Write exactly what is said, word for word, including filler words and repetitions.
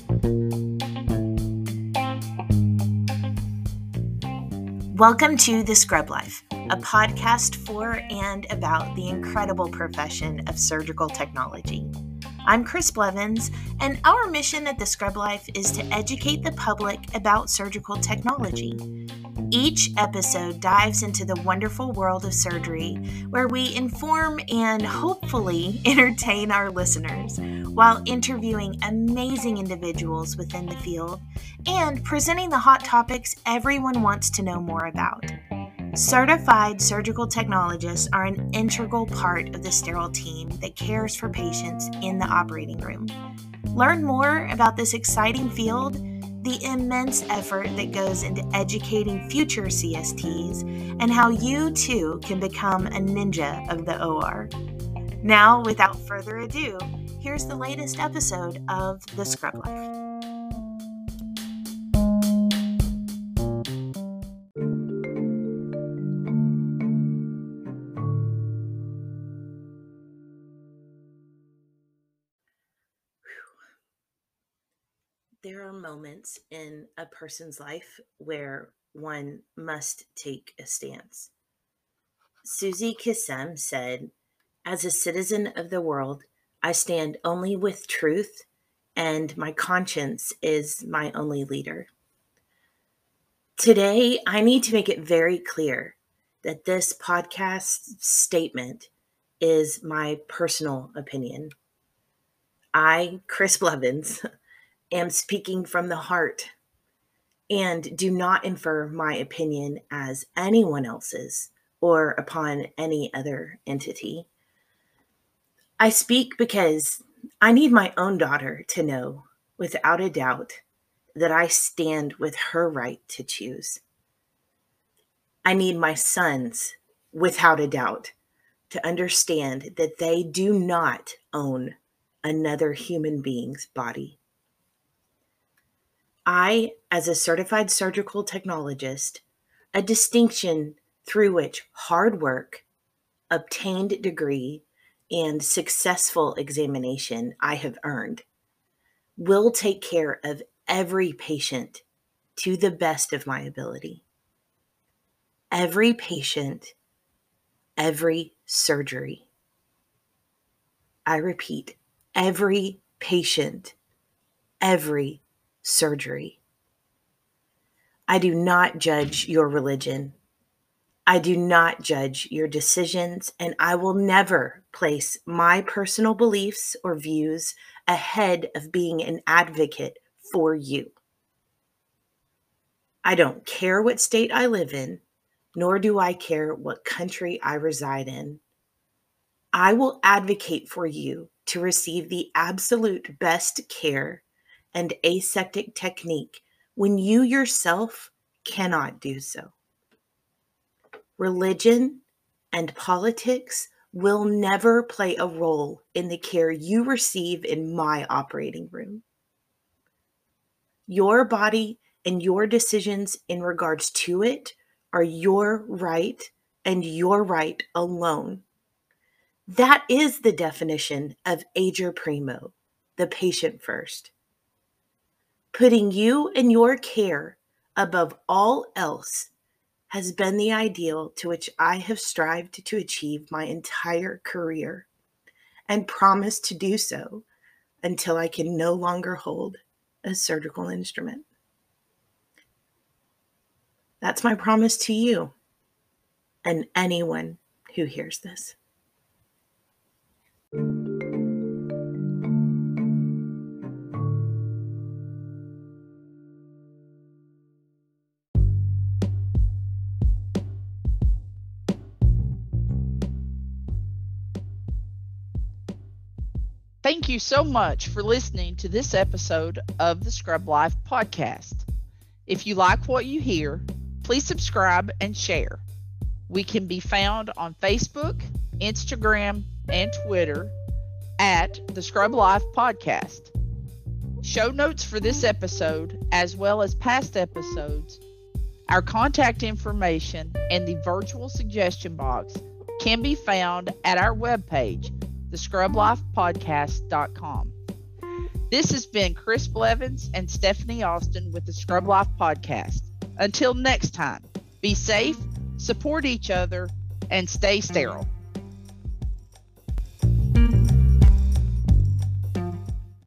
Welcome to The Scrub Life, a podcast for and about the incredible profession of surgical technology. I'm Chris Blevins, and our mission at The Scrub Life is to educate the public about surgical technology. Each episode dives into the wonderful world of surgery, where we inform and hopefully entertain our listeners while interviewing amazing individuals within the field and presenting the hot topics everyone wants to know more about. Certified surgical technologists are an integral part of the sterile team that cares for patients in the operating room. Learn more about this exciting field, the immense effort that goes into educating future C S Ts, and how you too can become a ninja of the O R. Now, without further ado, here's the latest episode of The Scrub Life. There are moments in a person's life where one must take a stance. Susie Kissem said, "As a citizen of the world, I stand only with truth, and my conscience is my only leader." Today, I need to make it very clear that this podcast statement is my personal opinion. I, Chris Blevins, am speaking from the heart and do not infer my opinion as anyone else's or upon any other entity. I speak because I need my own daughter to know without a doubt that I stand with her right to choose. I need my sons without a doubt to understand that they do not own another human being's body. I, as a certified surgical technologist, a distinction through which hard work, obtained degree, and successful examination I have earned, will take care of every patient to the best of my ability. Every patient, every surgery. I repeat, every patient, every surgery. I do not judge your religion. I do not judge your decisions, and I will never place my personal beliefs or views ahead of being an advocate for you. I don't care what state I live in, nor do I care what country I reside in. I will advocate for you to receive the absolute best care and aseptic technique when you yourself cannot do so. Religion and politics will never play a role in the care you receive in my operating room. Your body and your decisions in regards to it are your right and your right alone. That is the definition of ager primo, the patient first. Putting you and your care above all else has been the ideal to which I have strived to achieve my entire career and promise to do so until I can no longer hold a surgical instrument. That's my promise to you and anyone who hears this. Thank you so much for listening to this episode of the Scrub Life podcast. If you like what you hear, please subscribe and share. We can be found on Facebook, Instagram, and Twitter at the Scrub Life podcast. Show notes for this episode, as well as past episodes, our contact information, and the virtual suggestion box can be found at our webpage, the scrub life podcast dot com. This has been Chris Blevins and Stephanie Austin with the Scrub Life Podcast. Until next time, be safe, support each other, and stay sterile.